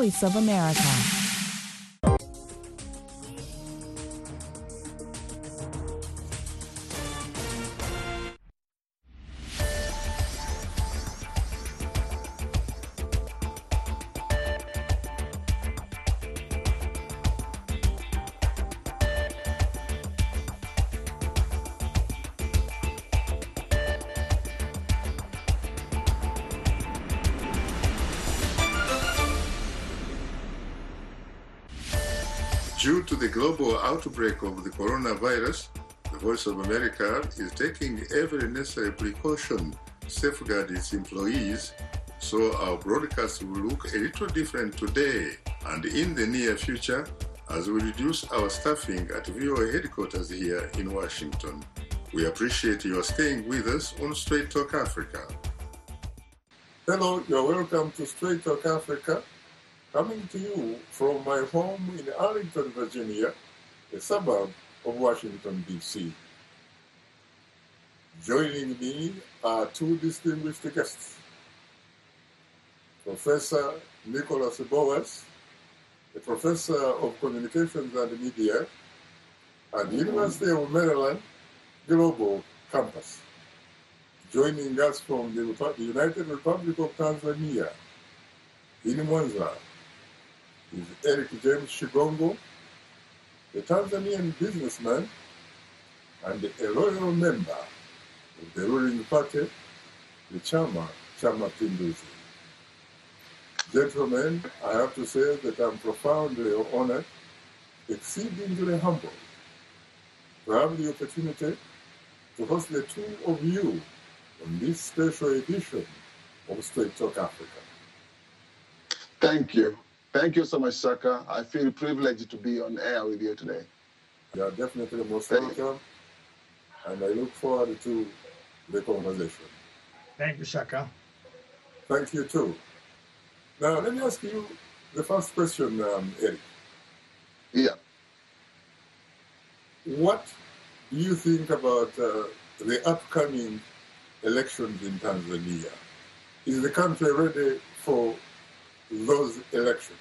Voice of America. Due to the global outbreak of the coronavirus, the Voice of America is taking every necessary precaution to safeguard its employees, so our broadcast will look a little different today and in the near future as we reduce our staffing at VOA headquarters here in Washington. We appreciate your staying with us on Straight Talk Africa. Hello, you're welcome to Straight Talk Africa. Coming to you from my home in Arlington, Virginia, a suburb of Washington, D.C. Joining me are two distinguished guests. Professor Nicholas Boas, a professor of communications and media at the University of Maryland Global Campus. Joining us from the United Republic of Tanzania, in Mwanza, is Eric James Shigongo, a Tanzanian businessman and a loyal member of the ruling party, the Chama Pinduzi. Gentlemen, I have to say that I'm profoundly honored, exceedingly humbled, to have the opportunity to host the two of you on this special edition of Straight Talk Africa. Thank you. Thank you so much, Saka. I feel privileged to be on air with you today. You are definitely most welcome, and I look forward to the conversation. Thank you, Saka. Thank you, too. Now, let me ask you the first question, Eric. Yeah. What do you think about the upcoming elections in Tanzania? Is the country ready for those elections?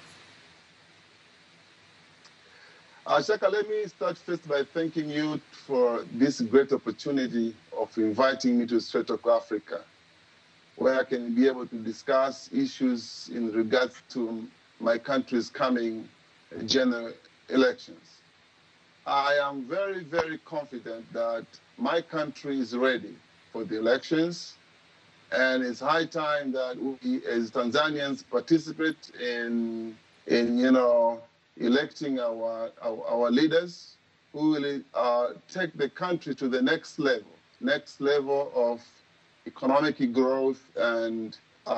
Shaka, let me start first by thanking you for this great opportunity of inviting me to Straight Talk Africa, where I can be able to discuss issues in regards to my country's coming general elections. I am very, very confident that my country is ready for the elections, and it's high time that we, as Tanzanians, participate in electing our leaders who will take the country to the next level of economic growth and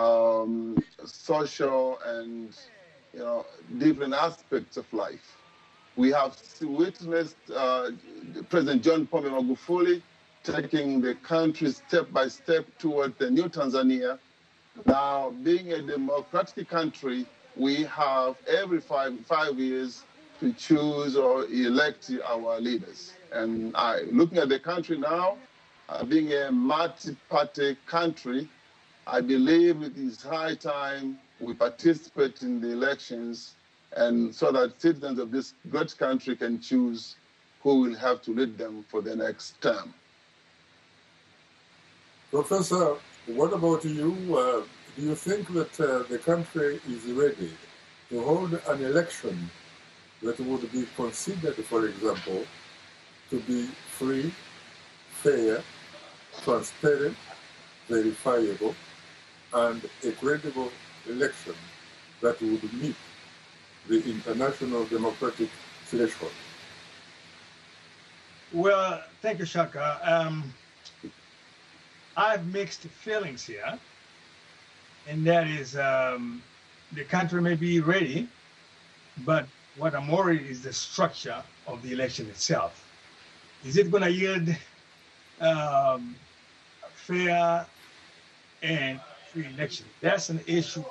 social and different aspects of life. We have witnessed President John Pombe Magufuli taking the country step by step toward the new Tanzania. Now, being a democratic country, we have every five years to choose or elect our leaders. And looking at the country now, being a multi-party country, I believe it is high time we participate in the elections, and so that citizens of this great country can choose who will have to lead them for the next term. Professor, what about you? Do you think that the country is ready to hold an election that would be considered, for example, to be free, fair, transparent, verifiable, and a credible election that would meet the international democratic threshold? Well, thank you, Shaka. I have mixed feelings here, and that is the country may be ready, but what I'm worried is the structure of the election itself. Is it going to yield fair and free election? That's an issue.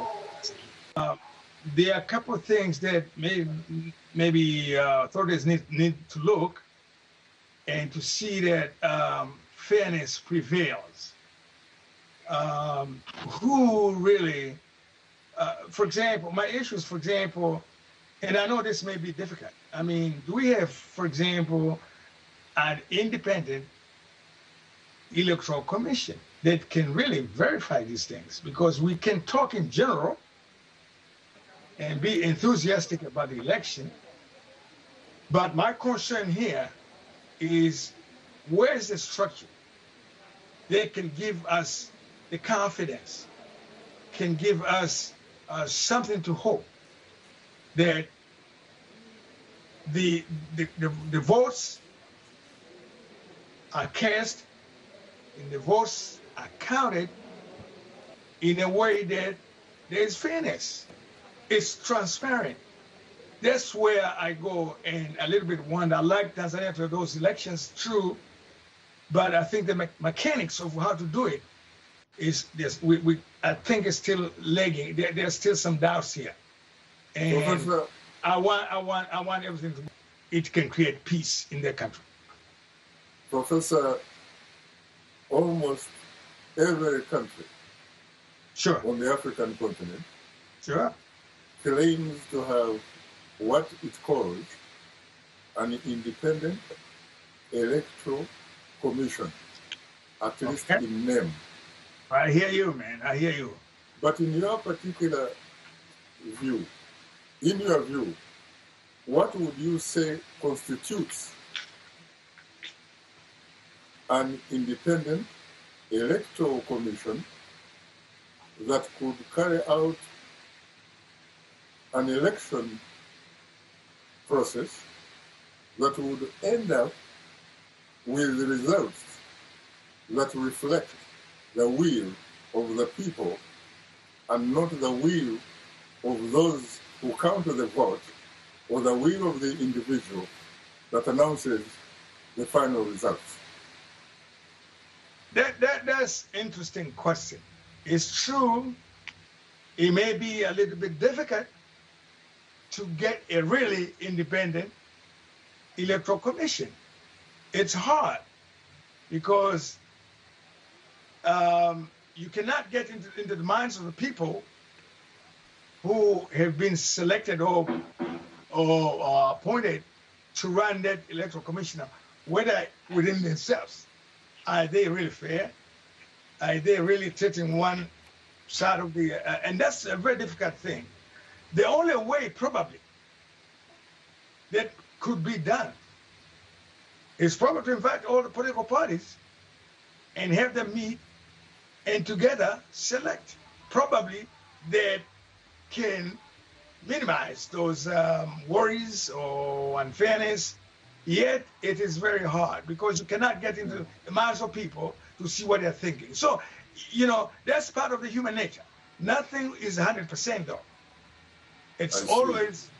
There are a couple of things that maybe authorities need to look and to see that fairness prevails. Who really for example, my issues, for example, and I know this may be difficult. I mean, do we have, for example, an independent electoral commission that can really verify these things? Because we can talk in general and be enthusiastic about the election, but my concern here is where's the structure that can give us the confidence, can give us something to hope that the votes are cast and the votes are counted in a way that there's fairness. It's transparent. That's where I go and a little bit wonder. I like Tanzania to have those elections, true, but I think the mechanics of how to do it is this. I think it's still lagging. There's still some doubts here, and Professor, I want everything to. It can create peace in their country. Professor, almost every country Sure, on the African continent sure, claims to have what it calls an independent electoral commission, at least Okay. in name. I hear you, man. I hear you. But in your particular view, in your view, what would you say constitutes an independent electoral commission that could carry out an election process that would end up with results that reflect the will of the people and not the will of those who count the vote or the will of the individual that announces the final results? That's interesting question. It's true. It may be a little bit difficult to get a really independent electoral commission. It's hard because you cannot get into the minds of the people who have been selected or appointed to run that electoral commission, whether within themselves. Are they really fair? Are they really treating one side of the... and that's a very difficult thing. The only way probably that could be done is probably to invite all the political parties and have them meet and together select. Probably that can minimize those worries or unfairness. Yet it is very hard because you cannot get into the minds of people to see what they're thinking. So, that's part of the human nature. Nothing is 100% though. It's always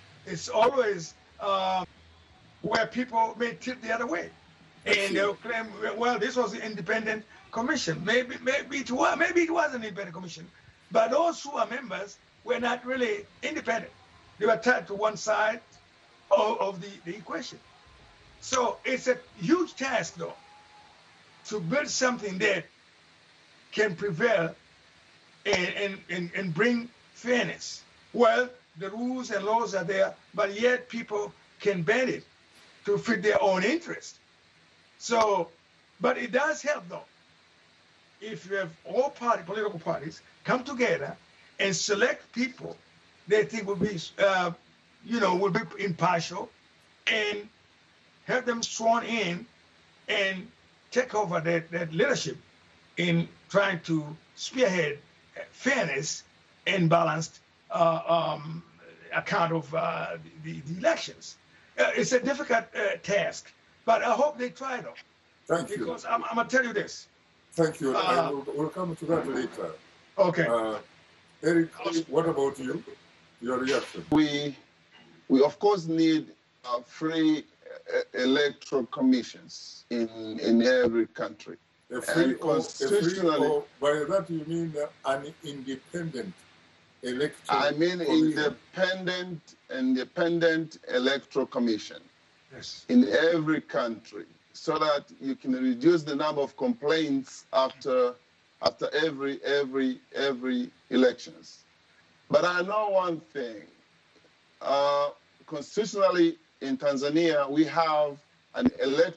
where people may tip the other way, and they'll claim, well, this was an independent commission. Maybe it was an independent commission, but those who are members were not really independent. They were tied to one side of the equation. So it's a huge task, though, to build something that can prevail and bring fairness. Well, the rules and laws are there, but yet people can bend it to fit their own interest. So, but it does help, though, if you have all political parties come together and select people they think will be, will be impartial, and have them sworn in and take over that leadership in trying to spearhead fairness and balanced account of the elections. It's a difficult task, but I hope they try though. Thank you. Because I'm going to tell you this. Thank you. We'll come to that later. Okay. Eric, what about you? Your reaction? We of course need free electoral commissions in every country. A free, constitutionally, or by that you mean an independent electoral I mean commission. independent electoral commission. Yes. In every country, so that you can reduce the number of complaints after every elections. But I know one thing. Constitutionally in Tanzania, we have an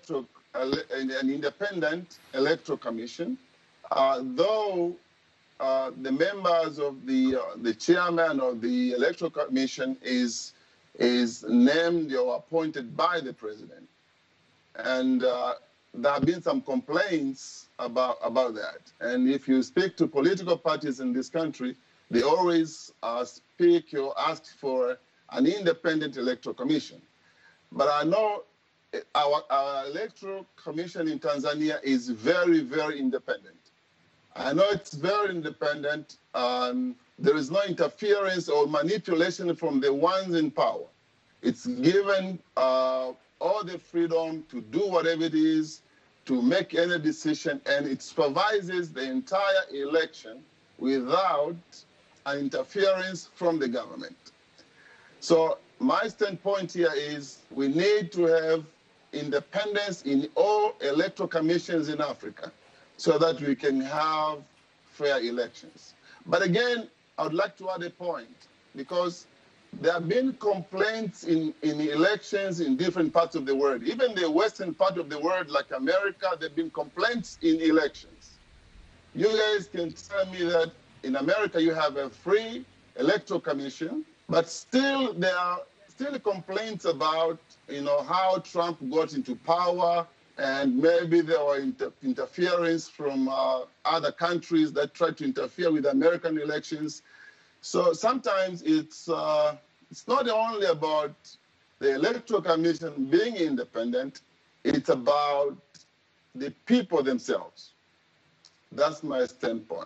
independent electoral commission. Though the members of the chairman of the electoral commission is named or appointed by the president, and there have been some complaints about that. And if you speak to political parties in this country, they always speak or ask for an independent electoral commission. But I know our electoral commission in Tanzania is very, very independent. I know it's very independent. There is no interference or manipulation from the ones in power. It's given all the freedom to do whatever it is, to make any decision, and it supervises the entire election without an interference from the government. So my standpoint here is we need to have independence in all electoral commissions in Africa so that we can have fair elections. But again, I would like to add a point, because there have been complaints in elections in different parts of the world. Even the western part of the world, like America, there have been complaints in elections. You guys can tell me that in America you have a free electoral commission, but still there are still complaints about how Trump got into power, and maybe there were interference from other countries that tried to interfere with American elections. So sometimes it's not only about the electoral commission being independent, it's about the people themselves. That's my standpoint.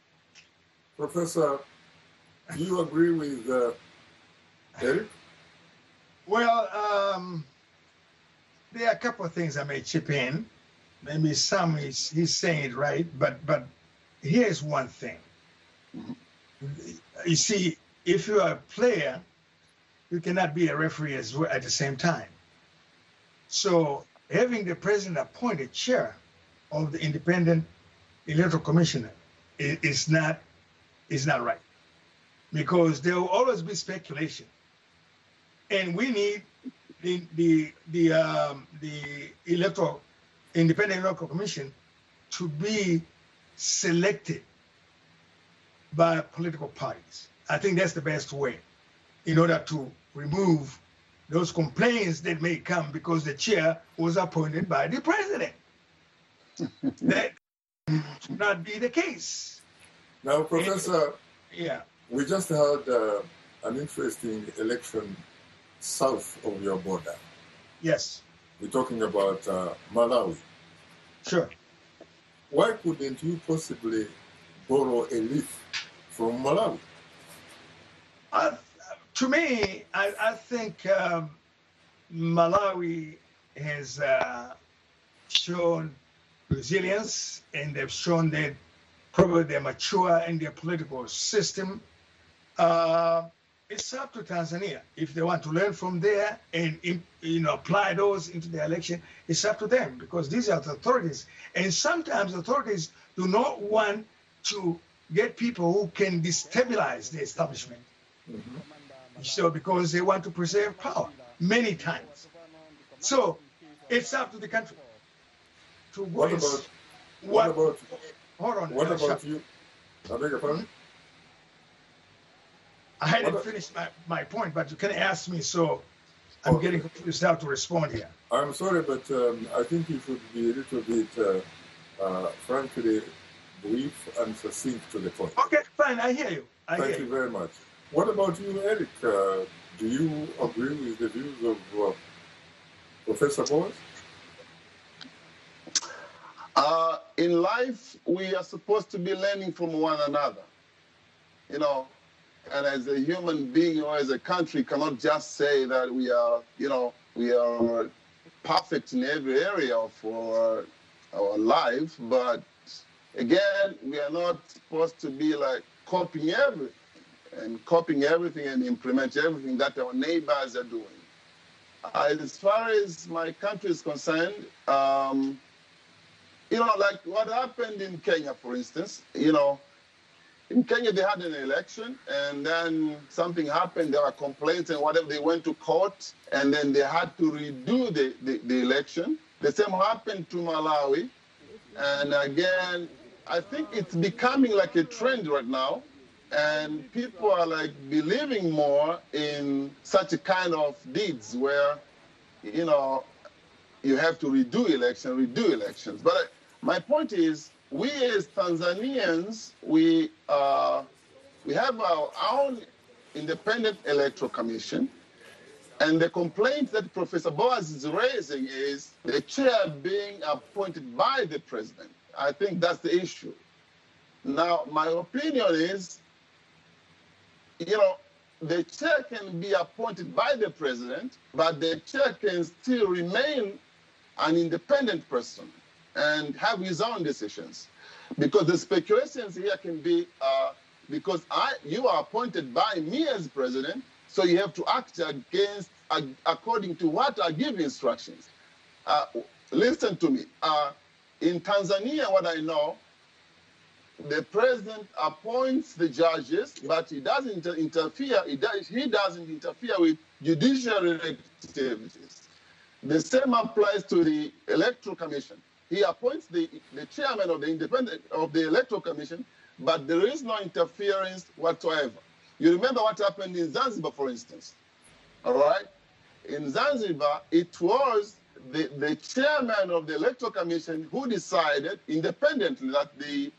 Professor, do you agree with Eric? Well, there are a couple of things I may chip in. Maybe some he's saying it right, but here's one thing. You see, if you are a player, you cannot be a referee as well at the same time. So having the president appoint a chair of the independent electoral commissioner is not right, because there will always be speculation, and we need the independent electoral commission to be selected by political parties. I think that's the best way in order to remove those complaints that may come because the chair was appointed by the president. That should not be the case. Now, Professor, yeah, we just had an interesting election south of your border. Yes. We're talking about Malawi. Sure. Why couldn't you possibly borrow a leaf from Malawi? To me, I think Malawi has shown resilience, and they've shown that probably they're mature in their political system. It's up to Tanzania. If they want to learn from there and apply those into the election, it's up to them, because these are the authorities. And sometimes authorities do not want to get people who can destabilize the establishment. Mm-hmm. So because they want to preserve power many times. So it's up to the country to What about you? I beg your pardon? I hadn't finished my point, but you can ask me, so I'm getting confused how to respond here. I'm sorry, but I think you should be a little bit, frankly, brief and succinct to the point. Okay, fine, I hear you. Thank you very much. What about you, Eric? Do you agree with the views of Professor Boas? In life, we are supposed to be learning from one another, and as a human being or as a country, cannot just say that we are perfect in every area of our life. But again, we are not supposed to be like copying everything and implement everything that our neighbors are doing. As far as my country is concerned, like what happened in Kenya, for instance, In Kenya, they had an election, and then something happened. There were complaints and whatever. They went to court, and then they had to redo the election. The same happened to Malawi. And again, I think it's becoming like a trend right now. And people are like believing more in such a kind of deeds where, you know, you have to redo elections. But my point is, we as Tanzanians, we have our own independent electoral commission. And the complaint that Professor Boaz is raising is the chair being appointed by the president. I think that's the issue. Now, my opinion is, you know, the chair can be appointed by the president, but the chair can still remain an independent person and have his own decisions. Because the speculations here can be, because you are appointed by me as president, so you have to act according to what I give instructions. Listen to me. In Tanzania, what I know, the president appoints the judges, but he doesn't interfere. He doesn't interfere with judiciary activities. The same applies to the Electoral Commission. He appoints the chairman of the Electoral Commission, but there is no interference whatsoever. You remember what happened in Zanzibar, for instance, all right? In Zanzibar, it was the chairman of the Electoral Commission who decided independently that the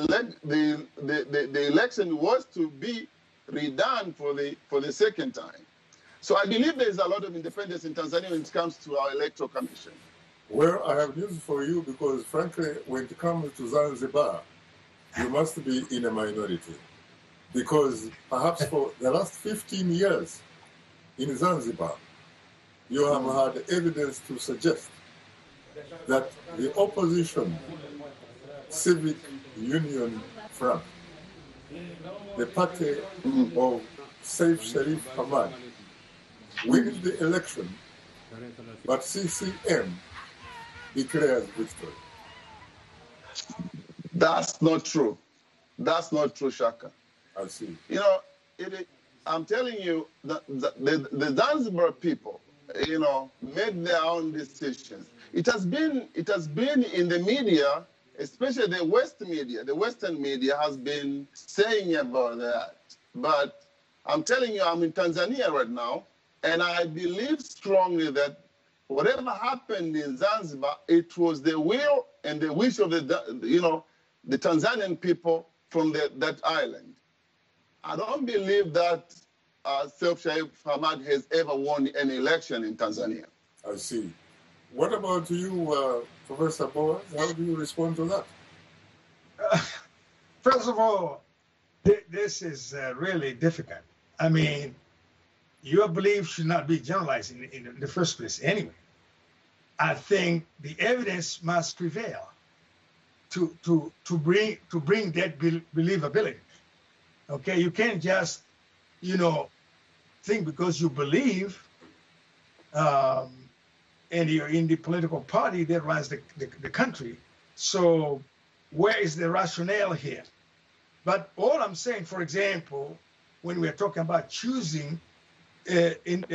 election was to be redone for the second time. So I believe there is a lot of independence in Tanzania when it comes to our Electoral Commission. Well, I have news for you because, frankly, when it comes to Zanzibar, you must be in a minority. Because perhaps for the last 15 years in Zanzibar, you have had evidence to suggest that the opposition civic union front, the party of Saif Sharif Hamad, wins the election, but CCM declares victory. That's not true. That's not true, Shaka. I see. You know, I'm telling you, the Zanzibar people, you know, made their own decisions. It has been in the media, especially the Western media has been saying about that. But I'm telling you, I'm in Tanzania right now, and I believe strongly that whatever happened in Zanzibar, it was the will and the wish of the Tanzanian people from that island. I don't believe that Saif Sharif Hamad has ever won an election in Tanzania. I see. What about you, Professor Boaz? How do you respond to that? First of all, this is really difficult. I mean, your belief should not be generalized in the first place anyway. I think the evidence must prevail to bring that believability. Okay, you can't just, think because you believe and you're in the political party that runs the country. So where is the rationale here? But all I'm saying, for example, when we're talking about choosing the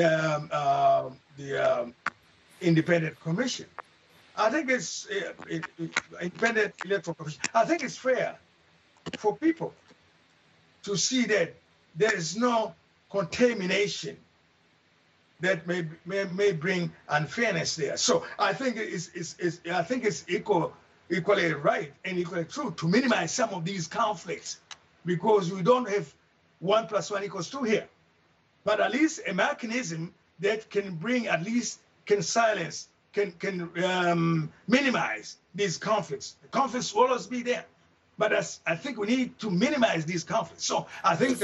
independent commission, I think it's independent electoral commission. I think it's fair for people to see that there is no contamination that may bring unfairness there. So I think it's equally right and equally true to minimize some of these conflicts, because we don't have 1 + 1 = 2 here, but at least a mechanism that can bring, at least can silence, can minimize these conflicts. The conflicts will always be there, but I think we need to minimize these conflicts. So I think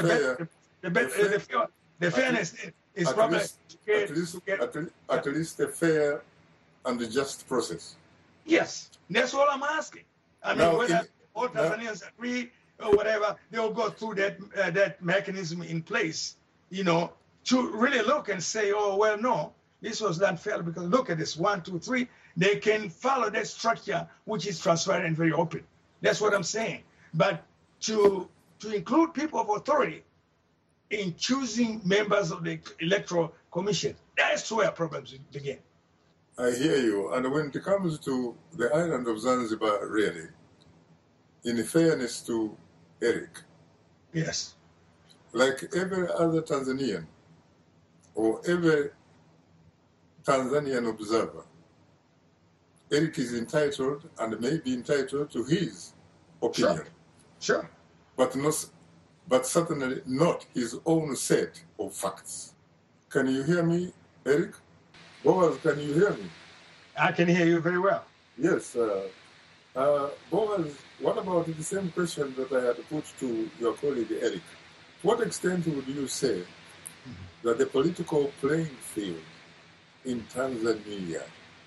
the fairness is probably at least a fair and a just process. Yes, that's all I'm asking. I mean, whether all Tanzanians agree or whatever, they'll go through that mechanism in place, to really look and say, oh, well, no, this was not fair because look at this, 1, 2, 3. They can follow that structure, which is transparent and very open. That's what I'm saying. But to to include people of authority in choosing members of the Electoral Commission. That's where problems begin. I hear you. And when it comes to the island of Zanzibar, really, in fairness to Eric, yes, like every other Tanzanian or every Tanzanian observer, Eric is entitled and may be entitled to his opinion. Sure. But certainly not his own set of facts. Can you hear me, Eric? Boaz, can you hear me? I can hear you very well. Yes. Boaz, what about the same question that I had put to your colleague, Eric? To what extent would you say that the political playing field in Tanzania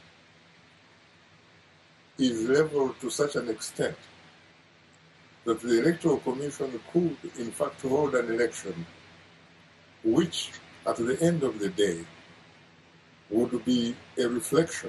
is leveled to such an extent that the Electoral Commission could, in fact, hold an election which, at the end of the day, would be a reflection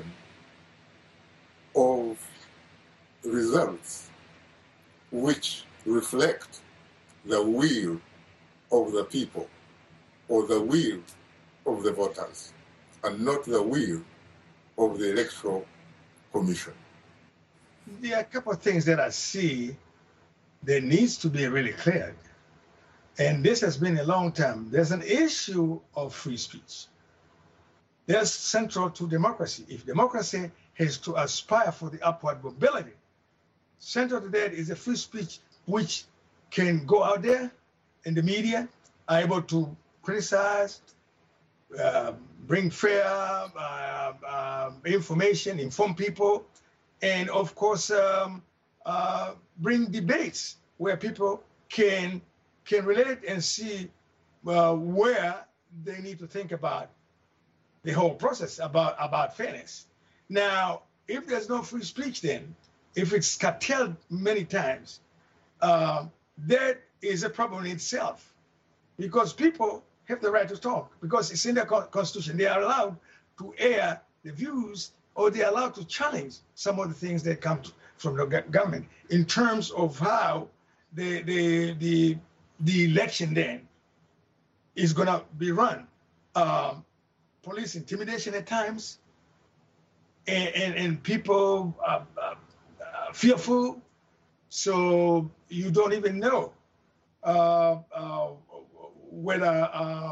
of results which reflect the will of the people or the will of the voters and not the will of the Electoral Commission? There are a couple of things that I see that needs to be really cleared. And this has been a long time. There's an issue of free speech. That's central to democracy. If democracy has to aspire for the upward mobility, central to that is a free speech which can go out there and the media are able to criticize, bring fair information, inform people, and of course, bring debates where people can relate and see where they need to think about the whole process about fairness. Now, if there's no free speech, then if it's curtailed many times, that is a problem in itself, because people have the right to talk because it's in their constitution. They are allowed to air the views, or they are allowed to challenge some of the things that come from the government in terms of how the election then is going to be run. Police intimidation at times, and people fearful, so you don't even know whether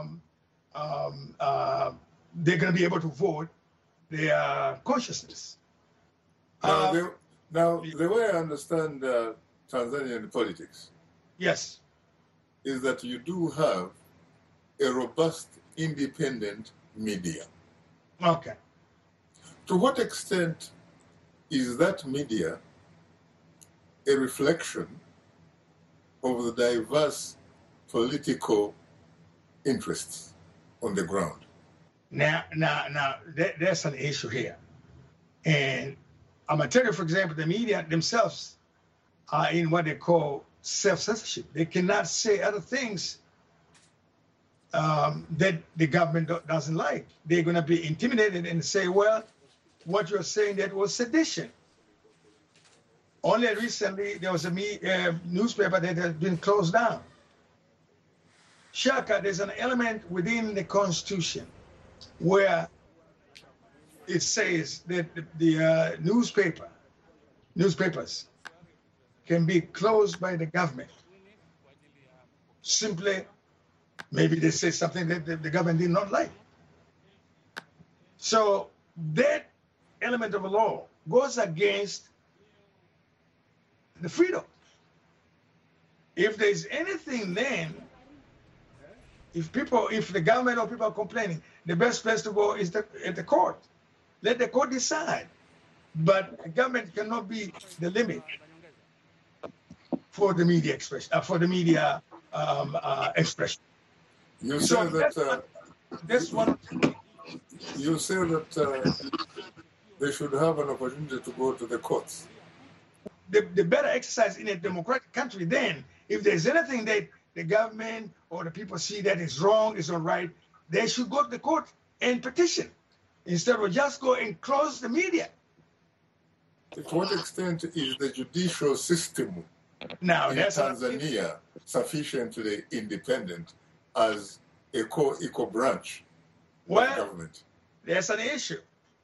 they're going to be able to vote their consciousness. Now, the way I understand Tanzanian politics, yes, is that you do have a robust, independent media. Okay. To what extent is that media a reflection of the diverse political interests on the ground? Now, there's an issue here. And I'm going to tell you, for example, the media themselves are in what they call self-censorship. They cannot say other things that the government doesn't like. They're going to be intimidated and say, well, what you're saying, that was sedition. Only recently, there was a newspaper that has been closed down. Shaka, there's an element within the Constitution where it says that the newspapers can be closed by the government. Simply, maybe they say something that the government did not like. So that element of the law goes against the freedom. If there's anything then, if the government or people are complaining, the best place to go is at the court. Let the court decide. But the government cannot be the limit for the media expression, expression. You say that that's one. You say that they should have an opportunity to go to the courts. The better exercise in a democratic country, then, if there's anything that the government or the people see that is wrong, is not right, they should go to the court and petition instead of just go and close the media. To what extent is the judicial system Now, in that's Tanzania sufficiently independent as a co-equal branch of government? There's an issue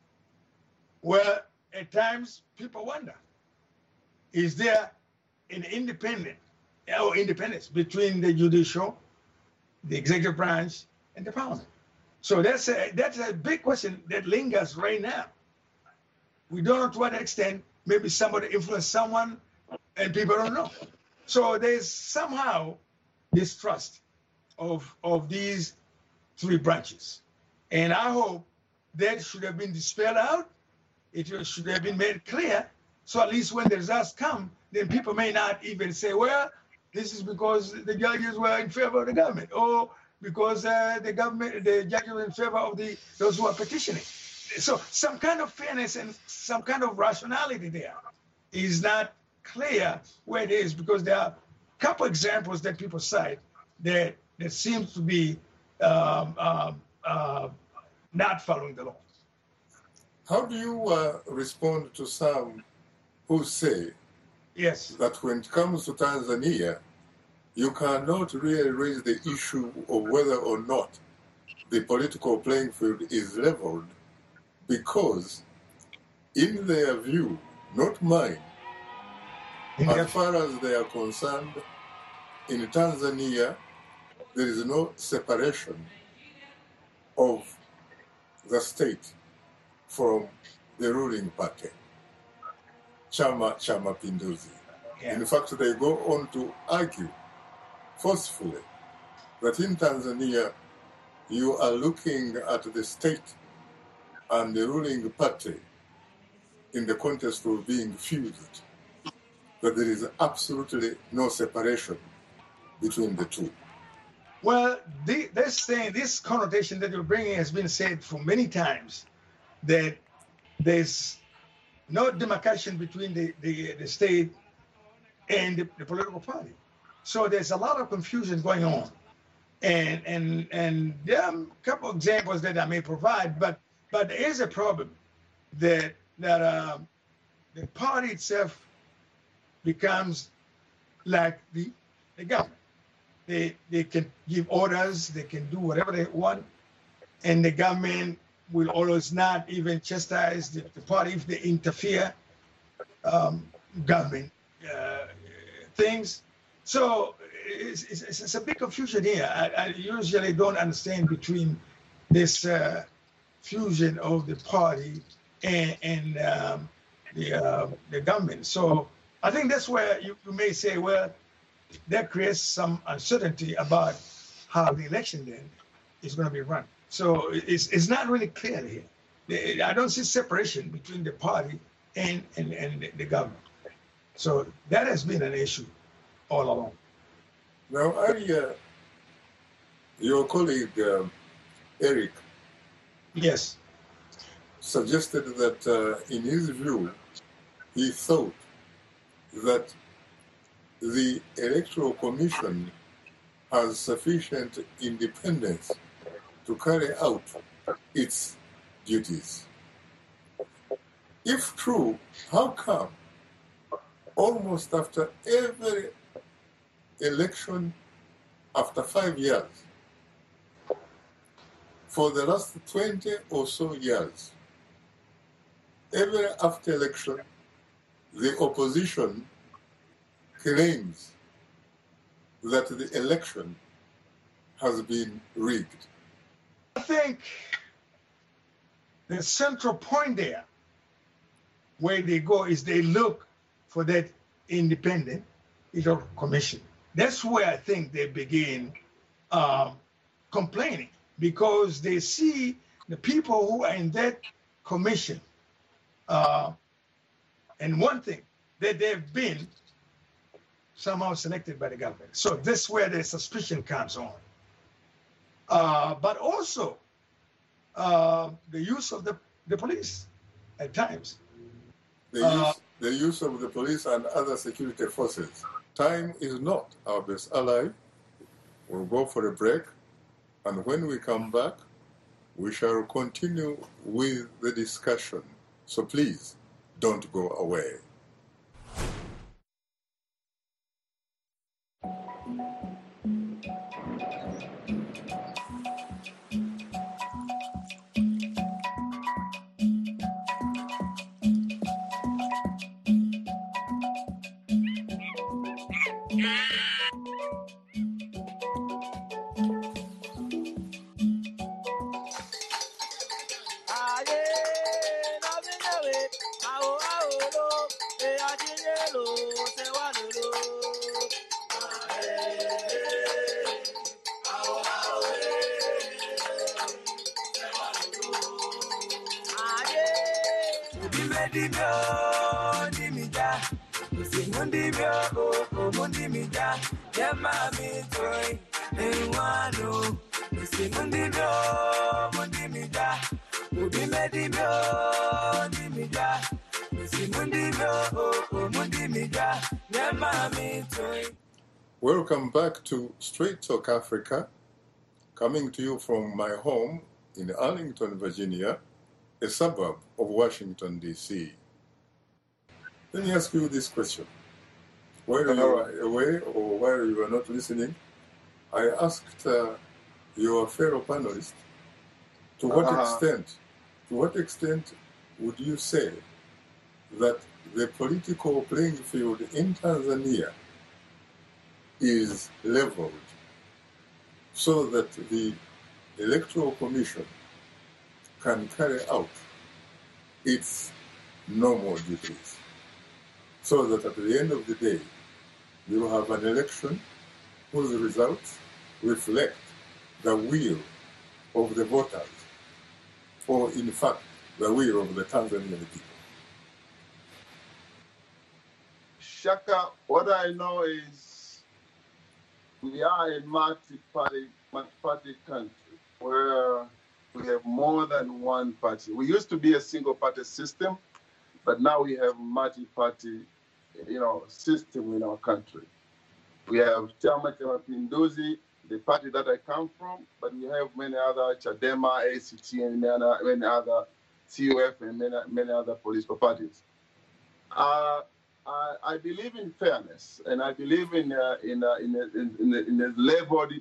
where at times people wonder, is there an independence between the judicial, the executive branch, and the parliament? So that's a big question that lingers right now. We don't know to what extent maybe somebody influenced someone and people don't know. So there's somehow distrust of these three branches. And I hope that should have been dispelled out. It should have been made clear. So at least when the results come, then people may not even say, well, this is because the judges were in favor of the government, or because the judges were in favor of those who are petitioning. So some kind of fairness and some kind of rationality there is not clear where it is, because there are a couple examples that people cite that seems to be not following the law. How do you respond to some who say that when it comes to Tanzania, you cannot really raise the issue of whether or not the political playing field is leveled, because in their view, not mine, as far as they are concerned, in Tanzania, there is no separation of the state from the ruling party, Chama cha Mapinduzi. In fact, they go on to argue forcefully that in Tanzania, you are looking at the state and the ruling party in the context of being fused, that there is absolutely no separation between the two. Well, this connotation that you're bringing has been said for many times, that there's no demarcation between the state and the political party. So there's a lot of confusion going on. And there are a couple of examples that I may provide, but there is a problem that the party itself becomes like the government. They can give orders, they can do whatever they want, and the government will always not even chastise the party if they interfere, government things. So it's a big confusion here. I usually don't understand between this fusion of the party and the government. So I think that's where you may say, well, that creates some uncertainty about how the election then is going to be run. So it's not really clear here. I don't see separation between the party and the government. So that has been an issue all along. Now, your colleague, Eric, yes, suggested that in his view, he thought that the Electoral Commission has sufficient independence to carry out its duties. If true, how come almost after every election after 5 years, for the last 20 or so years, every after election, the opposition claims that the election has been rigged? I think the central point there, where they go, is they look for that independent electoral commission. That's where I think they begin complaining, because they see the people who are in that commission, and one thing, that they've been somehow selected by the government. So this is where the suspicion comes on. But also the use of the police at times. The use of the police and other security forces. Time is not our best ally. We'll go for a break, and when we come back, we shall continue with the discussion. So please, don't go away. Welcome back to Straight Talk Africa, coming to you from my home in Arlington, Virginia, a suburb of Washington, D.C. Let me ask you this question. While you were away or while you were not listening, I asked your fellow panelists, to what extent would you say that the political playing field in Tanzania is leveled so that the Electoral Commission can carry out its normal duties, so that at the end of the day, you have an election whose results reflect the will of the voters, or in fact, the will of the Tanzanian people? Shaka, what I know is we are a multi-party country where we have more than one party. We used to be a single-party system, but now we have multi-party, system in our country. We have Chama cha Mapinduzi, the party that I come from, but we have many other Chadema, ACT, and many other CUF, and many other political parties. I believe in fairness, and I believe in a leveled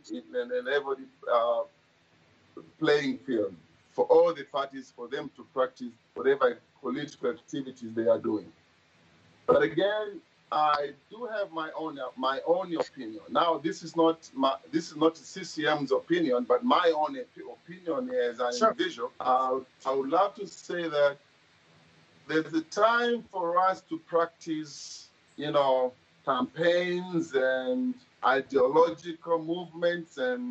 playing field for all the parties, for them to practice whatever political activities they are doing. But again, I do have my own opinion. Now, this is not CCM's opinion, but my own opinion as an individual. I would love to say that there's a time for us to practice, campaigns and ideological movements and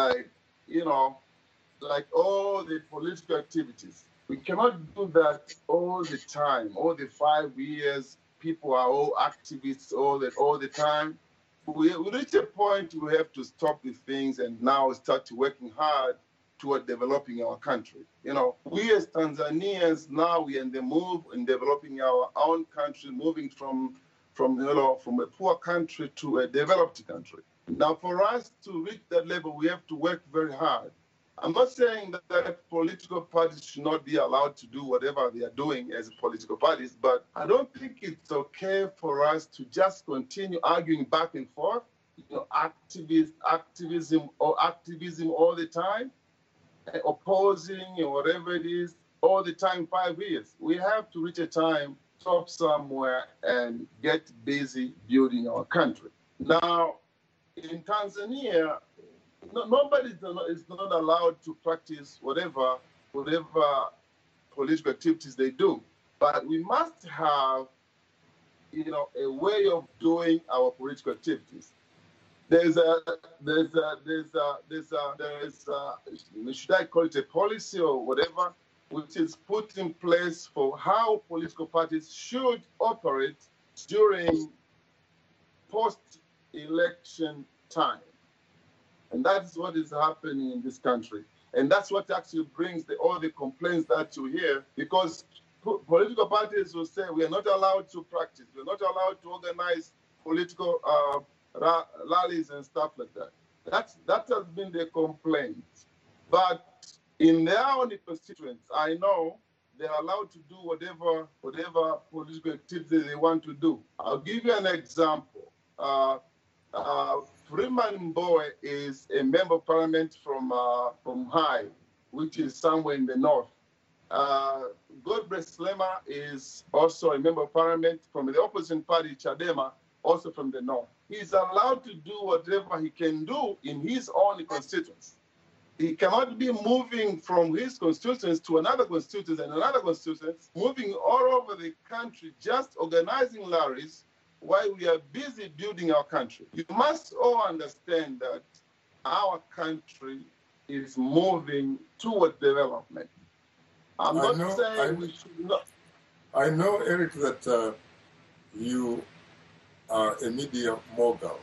like all the political activities. We cannot do that all the time. All the 5 years, people are all activists all the time. We reach a point we have to stop the things and now start working hard toward developing our country. We as Tanzanians now we are in the move in developing our own country, moving from a poor country to a developed country. Now, for us to reach that level, we have to work very hard. I'm not saying that political parties should not be allowed to do whatever they are doing as political parties, but I don't think it's okay for us to just continue arguing back and forth, activism all the time, opposing or whatever it is, all the time, 5 years. We have to reach a time, stop somewhere, and get busy building our country. Now, in Tanzania, nobody is not allowed to practice whatever political activities they do. But we must have, a way of doing our political activities. Should I call it a policy or whatever, which is put in place for how political parties should operate during post-election time. And that's what is happening in this country. And that's what actually brings all the complaints that you hear, because political parties will say we are not allowed to practice, we're not allowed to organize political rallies and stuff like that. That has been the complaint. But in their own constituents, I know they're allowed to do whatever political activity they want to do. I'll give you an example. Freeman Mbowe is a member of parliament from Hai, which is somewhere in the north. Godbless Lema is also a member of parliament from the opposition party, Chadema, also from the north. he's allowed to do whatever he can do in his own constituency. He cannot be moving from his constituency to another constituency and another constituency, moving all over the country, just organizing rallies while we are busy building our country. You must all understand that our country is moving toward development. I'm not saying we should not. I know, Eric, that you are a media mogul.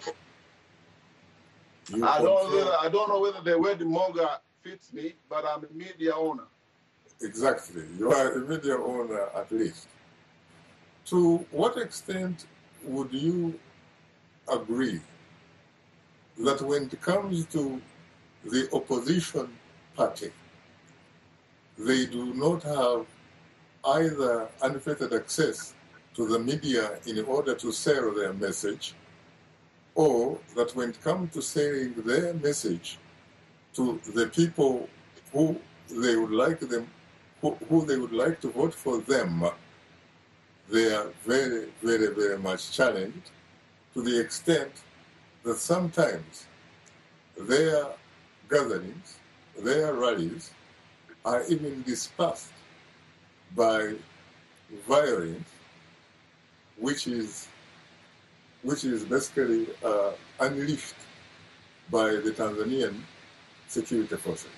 I don't know whether the word mogul fits me, but I'm a media owner. Exactly. You are a media owner at least. To what extent would you agree that when it comes to the opposition party, they do not have either unfettered access to the media in order to sell their message, or that when it comes to selling their message to the people who they would like to vote for them, they are very, very, very much challenged, to the extent that sometimes their gatherings, their rallies, are even dispersed by violence, which is basically unleashed by the Tanzanian security forces.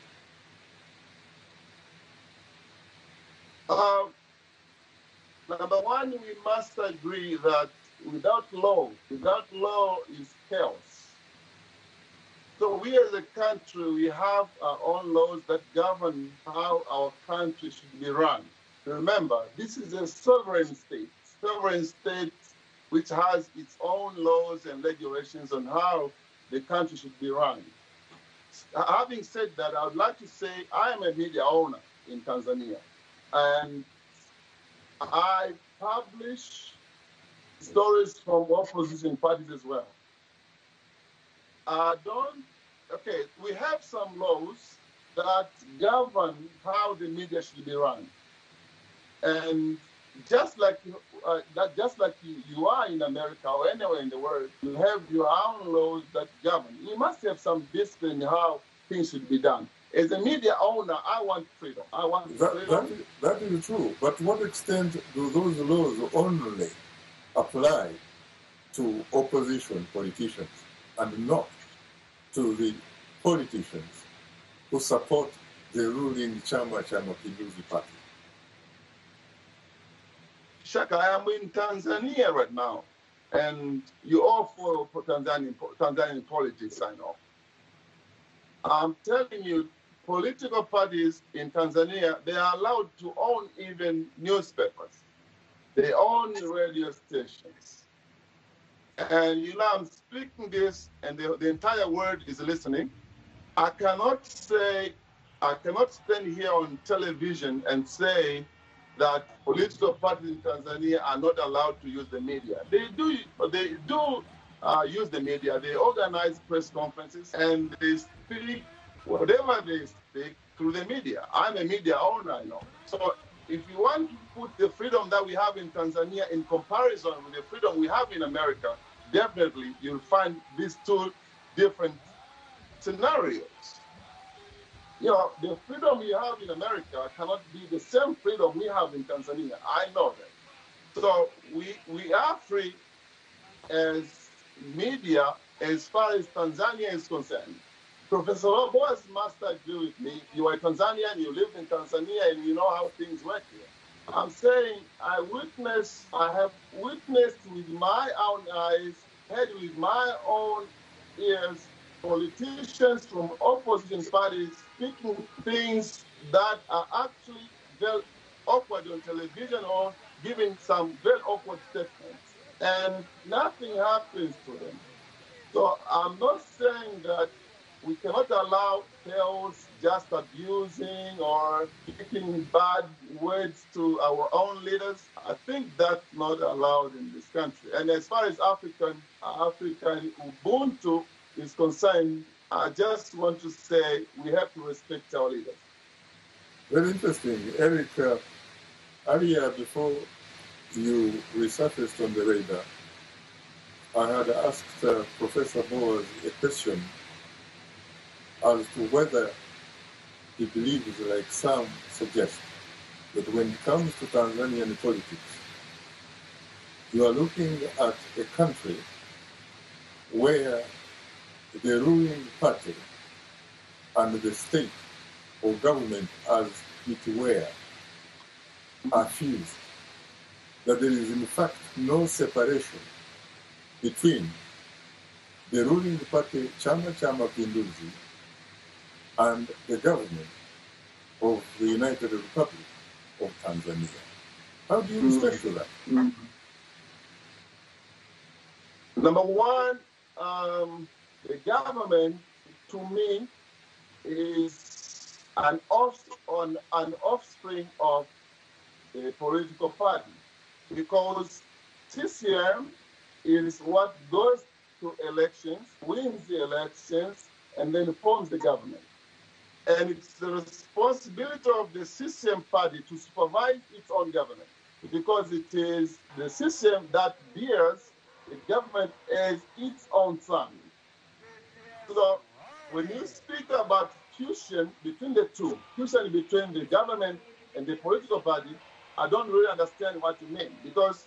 Number one, we must agree that without law is chaos. So we as a country, we have our own laws that govern how our country should be run. Remember, this is a sovereign state which has its own laws and regulations on how the country should be run. Having said that, I would like to say I am a media owner in Tanzania, and I publish stories from opposition parties as well. We have some laws that govern how the media should be run, and just like you are in America or anywhere in the world, you have your own laws that govern. You must have some discipline in how things should be done. As a media owner, I want freedom. That is true. But to what extent do those laws only apply to opposition politicians and not to the politicians who support the ruling Chama cha Mapinduzi party? Shaka, I am in Tanzania right now, and you all follow Tanzanian politics, I know. I'm telling you, political parties in Tanzania, they are allowed to own even newspapers. They own radio stations. And I'm speaking this, and the entire world is listening. I cannot stand here on television and say that political parties in Tanzania are not allowed to use the media. They do use the media. They organize press conferences and they speak whatever they speak through the media. I'm a media owner, I know. So if you want to put the freedom that we have in Tanzania in comparison with the freedom we have in America, definitely you'll find these two different scenarios. The freedom we have in America cannot be the same freedom we have in Tanzania. I know that. So we are free as media as far as Tanzania is concerned. Professor Boas must agree with me. You are Tanzanian, you live in Tanzania, and you know how things work here. I'm saying I have witnessed with my own eyes, heard with my own ears, politicians from opposition parties speaking things that are actually very awkward on television or giving some very awkward statements, and nothing happens to them. So I'm not saying that we cannot allow those just abusing or speaking bad words to our own leaders. I think that's not allowed in this country. And as far as African Ubuntu is concerned, I just want to say we have to respect our leaders. Very interesting. Eric, earlier before you resurfaced on the radar, I had asked Professor Boas a question as to whether he believes, like some suggest, that when it comes to Tanzanian politics, you are looking at a country where the ruling party and the state or government as it were are fused, that there is in fact no separation between the ruling party Chama cha Mapinduzi and the government of the United Republic of Tanzania. How do you respond to that? Number one, the government, to me, is an offspring of a political party, because CCM is what goes to elections, wins the elections, and then forms the government. And it's the responsibility of the CCM party to supervise its own government, because it is the CCM that bears the government as its own son. So when you speak about fusion between the two, fusion between the government and the political party, I don't really understand what you mean, because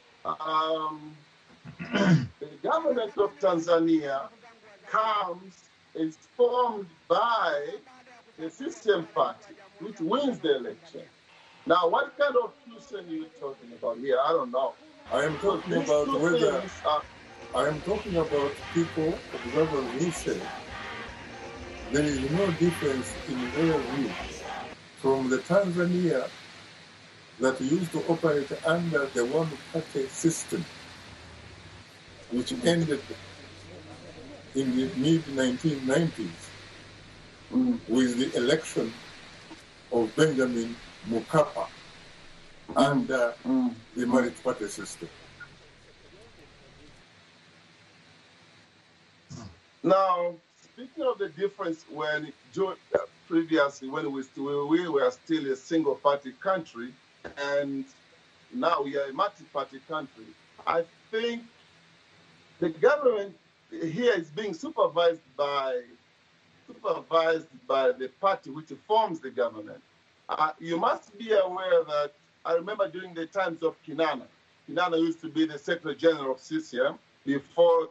the government of Tanzania is formed by the CCM party, which wins the election. Now, what kind of fusion are you talking about here? I don't know. I am talking about whether I am talking about people, observers who say there is no difference in their view from the Tanzania that used to operate under the one-party system, which ended in the mid-1990s with the election of Benjamin Mkapa under the multi-party system. Now, speaking of the difference when previously when we were still a single-party country, and now we are a multi-party country, I think the government here is being supervised by the party which forms the government. You must be aware that I remember during the times of Kinana used to be the Secretary General of CCM before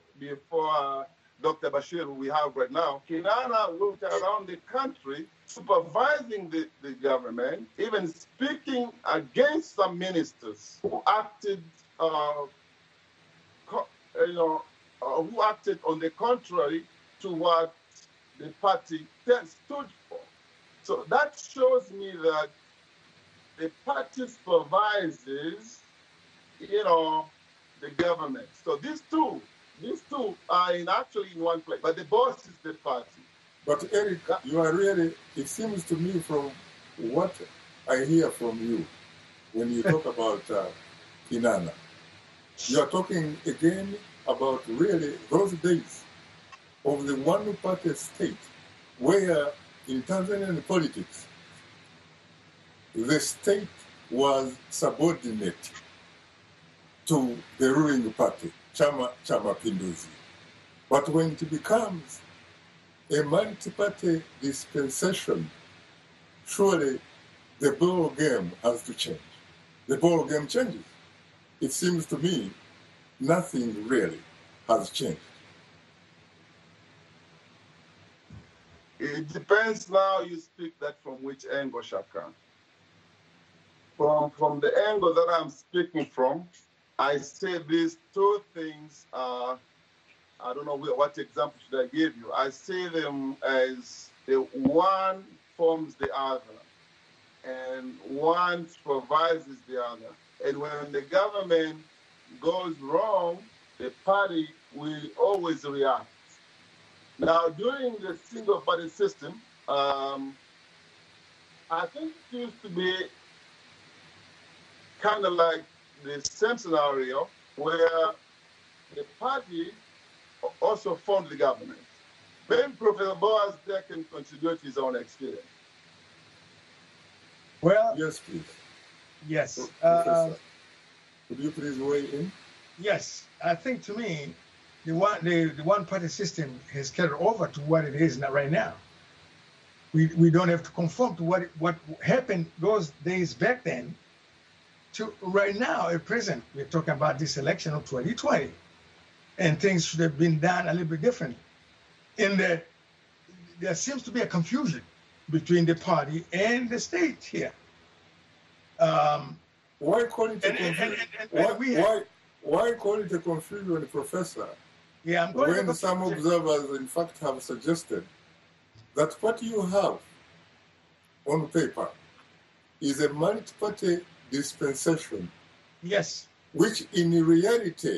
Dr. Bashir, who we have right now. Kinana went around the country supervising the government, even speaking against some ministers who acted who acted on the contrary to what the party stood for. So that shows me that the party supervises, the government. So these two are actually in one place, but the boss is the party. But Eric, you are really, it seems to me from what I hear from you when you talk about Kinana, you are talking again about really those days of the one-party state where in Tanzanian politics, the state was subordinate to the ruling party, Chama cha Mapinduzi. But when it becomes a multi-party dispensation, surely the ball game has to change. The ball game changes. It seems to me nothing really has changed. It depends now you speak that from which angle, Shaka. From the angle that I'm speaking from, I say these two things are, I don't know what example should I give you. I see them as the one forms the other and one supervises the other. And when the government goes wrong, the party will always react. Now, during the single-party system, I think it used to be kind of like the same scenario where the party also formed the government. Maybe Professor Boas there can contribute his own experience. Well, Yes, please. yes. Professor, could you please weigh in? Yes, I think to me, the one-party system has carried over to what it is right now. We don't have to conform to what happened those days back then to right now at present. We're talking about this election of 2020, and things should have been done a little bit different. In that there seems to be a confusion between the party and the state here. Why call it a confusion? Why call it a confusion, Professor? Yeah, when some observers, in fact, have suggested that what you have on paper is a multi-party dispensation. Yes. Which in reality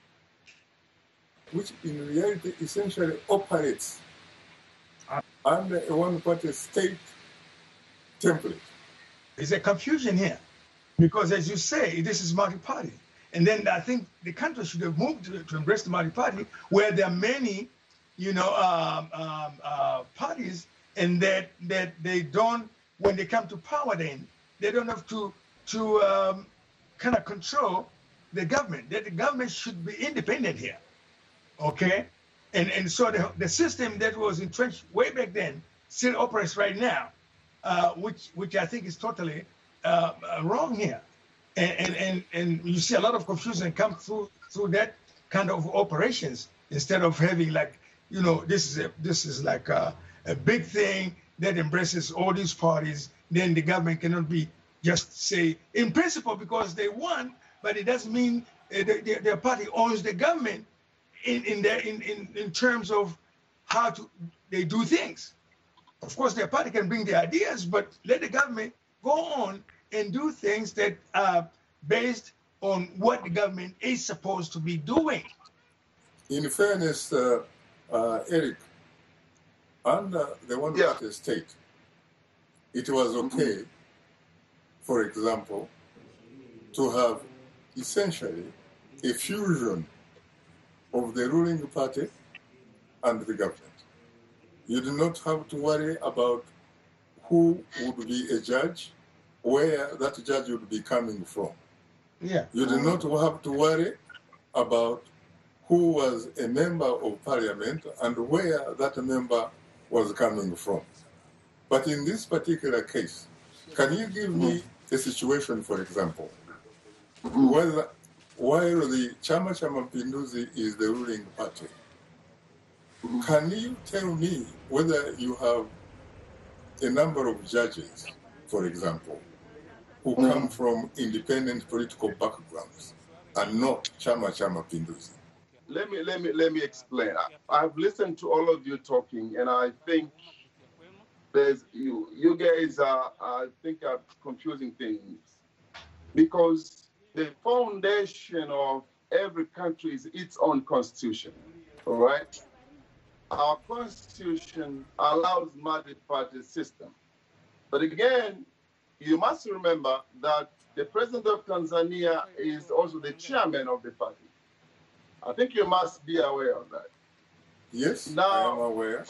essentially operates under a one-party state template. There's a confusion here because, as you say, this is multi-party. And then I think the country should have moved to embrace the multi-party, where there are many, parties, and that they don't, when they come to power, then they don't have to kind of control the government. That the government should be independent here, okay? And so the system that was entrenched way back then still operates right now, which I think is totally wrong here. And you see a lot of confusion come through that kind of operations, instead of having this is like a big thing that embraces all these parties. Then the government cannot be just say in principle because they won, but it doesn't mean their party owns the government in terms of how they do things. Of course, their party can bring the ideas, but let the government go on and do things that are based on what the government is supposed to be doing. In fairness, Eric, under the one-party state, it was okay, for example, to have essentially a fusion of the ruling party and the government. You do not have to worry about who would be a judge, where that judge would be coming from. Yeah. You do not have to worry about who was a member of parliament and where that member was coming from. But in this particular case, can you give me a situation, for example, while the Chama cha Mapinduzi is the ruling party, can you tell me whether you have a number of judges, for example, who come from independent political backgrounds and not Chama cha Mapinduzi? Let me explain. I've listened to all of you talking, and I think you guys are confusing things, because the foundation of every country is its own constitution. All right. Our constitution allows multi-party system, but again, you must remember that the president of Tanzania is also the chairman of the party. I think you must be aware of that. Yes, now, I am aware.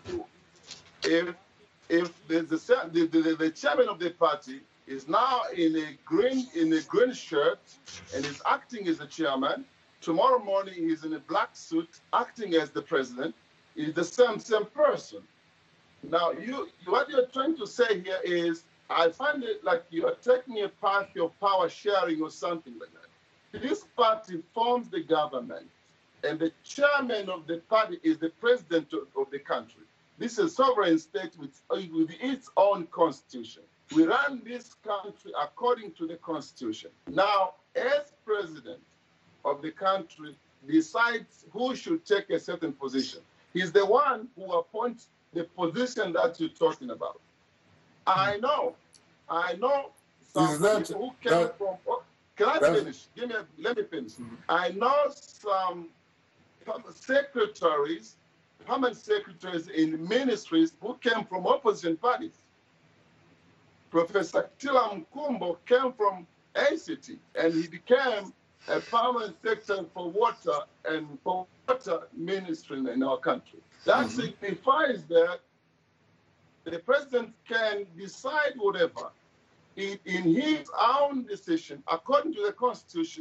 If the chairman of the party is now in a green shirt and is acting as the chairman, tomorrow morning he's in a black suit acting as the president, is the same person. Now, what you're trying to say here is, I find it like you are taking a path of power sharing or something like that. This party forms the government, and the chairman of the party is the president of the country. This is a sovereign state with its own constitution. We run this country according to the constitution. Now, as president of the country decides who should take a certain position. He's the one who appoints the position that you're talking about. I know some people who came from. Can I finish? Let me finish. I know some secretaries, permanent secretaries in ministries who came from opposition parties. Professor Tila Mkumbo came from ACT, and he became a permanent secretary for water ministry in our country. That signifies that the president can decide whatever in his own decision, according to the constitution,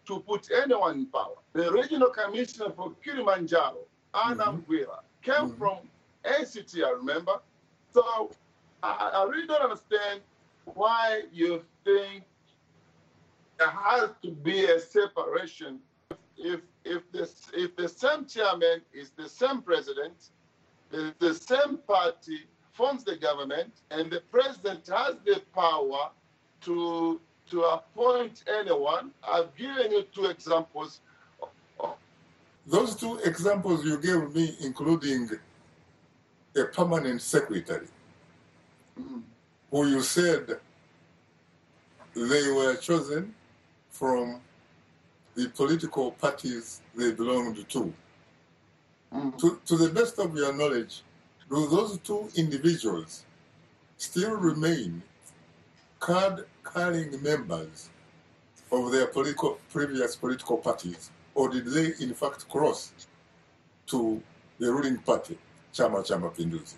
to put anyone in power. The regional commissioner for Kilimanjaro, Anna Mghwira, came from ACT, I remember. So I really don't understand why you think there has to be a separation. If the same chairman is the same president, the same party forms the government, and the president has the power to appoint anyone. I've given you two examples. Those two examples you gave me, including a permanent secretary, who you said they were chosen from the political parties they belonged to. To the best of your knowledge, do those two individuals still remain card-carrying members of their previous political parties, or did they in fact cross to the ruling party, Chama cha Mapinduzi?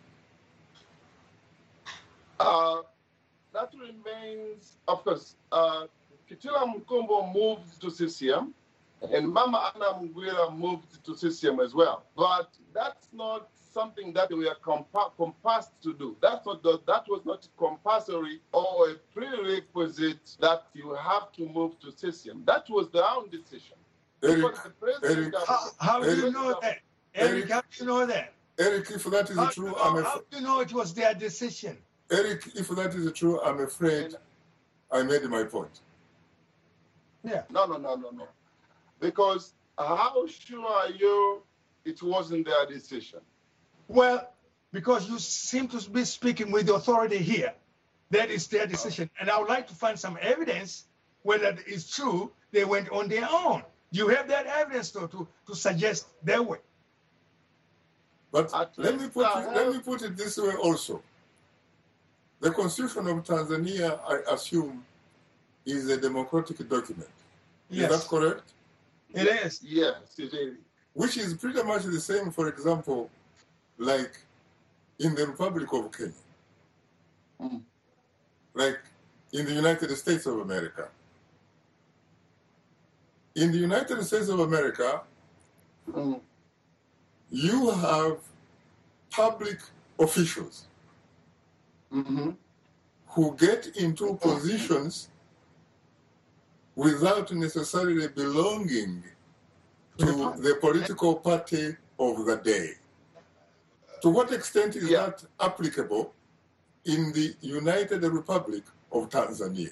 That remains, of course. Kitila Mkumbo moved to CCM, and Mama Anna Mghwira moved to CCM as well. But that's not something that we are compelled to do. That was not compulsory or a prerequisite that you have to move to CCM. That was their own decision. How do you know that? Eric, how do you know that? Eric, if that is true, how do you know it was their decision? Eric, if that is true, I'm afraid I made my point. Yeah. No. Because how sure are you it wasn't their decision? Well, because you seem to be speaking with the authority here. That is their decision. And I would like to find some evidence whether it's true they went on their own. You have that evidence, though, to suggest their way. But let me put it this way also. The Constitution of Tanzania, I assume, is a democratic document. Yes. Is that correct? It is. Yes, it is. Which is pretty much the same, for example, like in the Republic of Kenya, like in the United States of America. In the United States of America, you have public officials who get into positions without necessarily belonging to the political party of the day. To what extent is that applicable in the United Republic of Tanzania?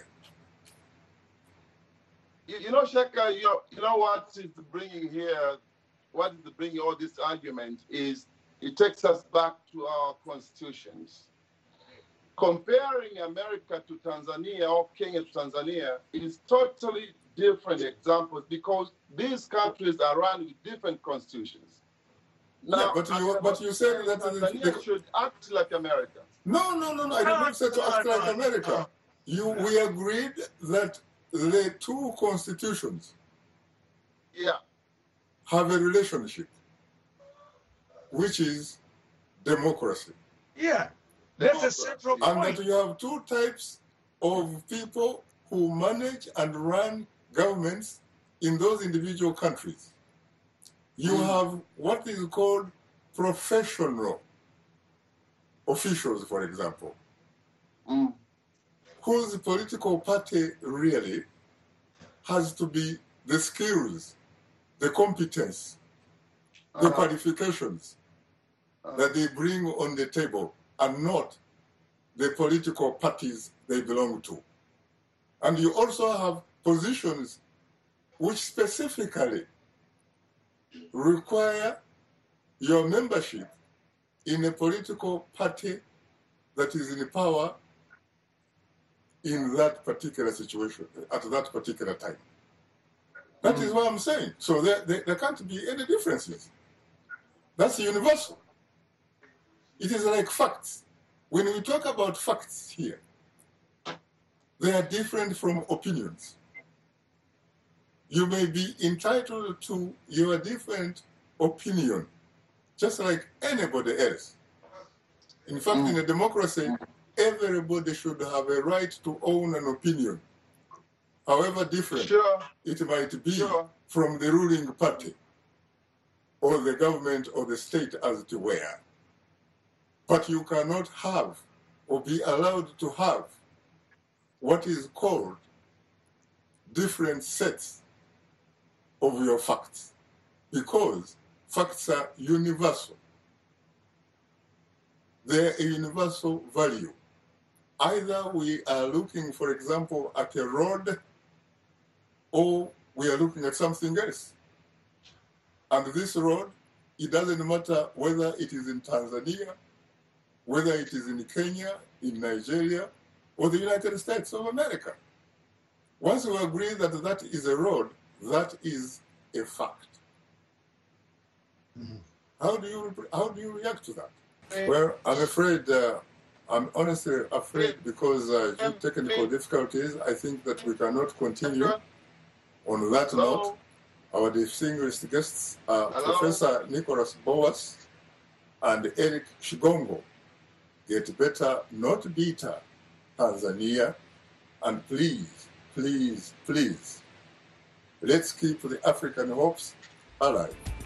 You know, Shaka, you know what is bringing here, what is bringing all this argument is it takes us back to our constitutions. Comparing America to Tanzania or Kenya to Tanzania is totally different examples because these countries are run with different constitutions. Now, but you said that Tanzania should act like America. No. I did not say to act like America. We agreed that the two constitutions have a relationship, which is democracy. Yeah, that's a central point. And that you have two types of people who manage and run governments in those individual countries. You have what is called professional officials, for example, whose political party really has to be the skills, the competence, the qualifications that they bring on the table and not the political parties they belong to. And you also have positions which specifically require your membership in a political party that is in power in that particular situation, at that particular time. That is what I'm saying. So there can't be any differences. That's universal. It is like facts. When we talk about facts here, they are different from opinions. You may be entitled to your different opinion, just like anybody else. In fact, in a democracy, everybody should have a right to own an opinion. however different Sure. it might be Sure. from the ruling party or the government or the state as it were. But you cannot have or be allowed to have what is called different sets of your facts, because facts are universal. They're a universal value. Either we are looking, for example, at a road, or we are looking at something else. And this road, it doesn't matter whether it is in Tanzania, whether it is in Kenya, in Nigeria, or the United States of America. Once we agree that that is a road, that is a fact. Mhm. How do you react to that? Well, I'm afraid, I'm honestly afraid because due to technical difficulties, I think that we cannot continue. On that note, our distinguished guests are Professor Nicholas Boas and Eric Shigongo. Get better, not bitter, Tanzania. And please, please, please, let's keep the African hopes alive.